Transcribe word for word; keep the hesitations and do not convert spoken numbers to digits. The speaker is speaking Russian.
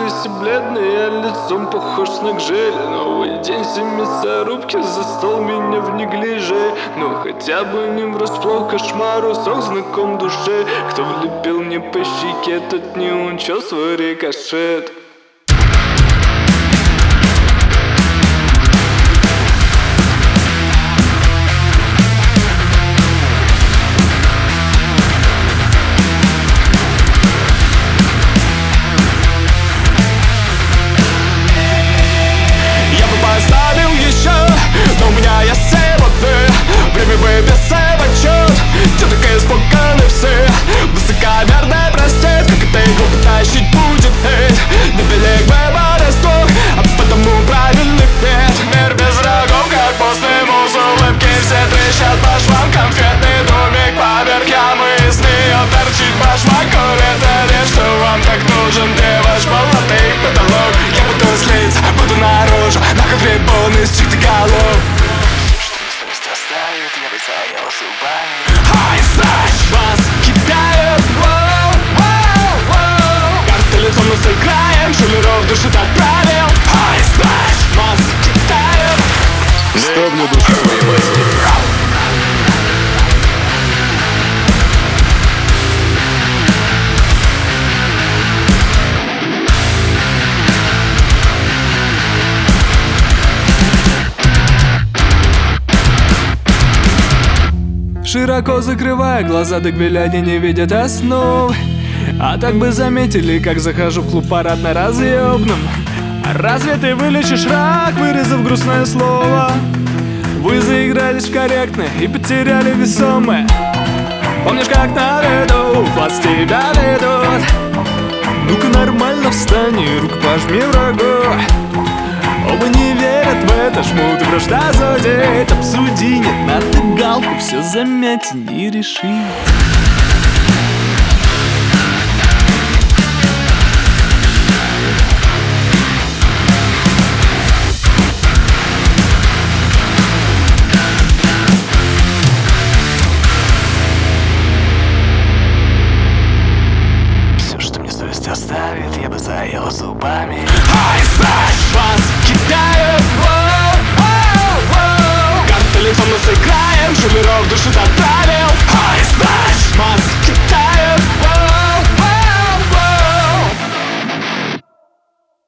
Осунувшийся бледный, я лицом похож на гжель. Новый день, все мясорубки, за стол меня в неглиже. Но хотя бы не врасплох кошмару, сок знаком душе. Кто влепил мне по щеке, тот не учел свой рикошет. Но у меня есть силы, время выписать в отчет. Чё такие испуганы все, высокомерный простит. Как это иглу потащить будет хейт. Невелик выбор из двух, а потому правильный вид. Мир без врагов, как постный муз. Улыбки все трещат по швам. Конфетный домик поверх ямы, из нее торчит башмак. Курит речь, что вам так нужен. Где ваш полотый потолок? Я буду слить, буду наружу. На ковре полный из чьих-то голов. Я бы заел зубами. Ай, знаешь, вас кидают. Карты лицом мы сыграем, шулеров душит отправил. Ай, знаешь, вас кидают. Ставлю душевые мастера. Широко закрывая глаза, так глядя не видят основ. А так бы заметили, как захожу в клуб парадно разъебным. Разве ты вылечишь рак, вырезав грустное слово? Вы заигрались в корректное и потеряли весомое. Помнишь, как на виду вас тебя ведут? Ну-ка нормально встань и руку пожми врагу. Оба не верят в это, жмут, вражда зудит. Обсуди, нет, надо галку, все замять и не реши.